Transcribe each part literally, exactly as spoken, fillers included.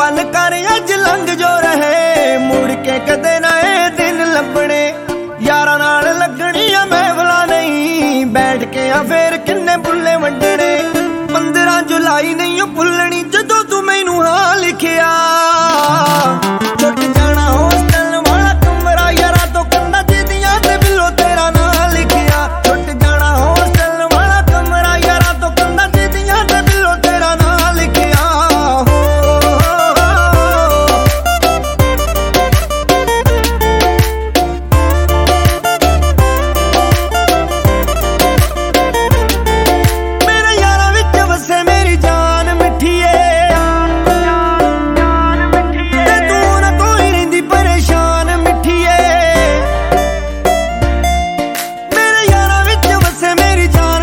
पल कर अज लंघ जो रहे, मुड़ के कदे ना ए दिन लभणे। यारां नाल लगणी आ महफिलां नहीं, बैठ के आ फेर किन्ने बुल्ले वंडणे। पंद्रह जुलाई नहीं ओ भुल्लणी जदों तू मैनू हां लिखिया। छुट जाना होस्टल वाला कमरा यारां तो कंधा जिदियां ते बिलो तेरा नां लिखिया। छुट जाना होस्टल वाला कमरा यारां तो कंधा जिदियां ते बिलो तेरा नां लिखिया।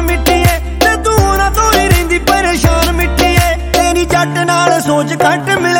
सोच घट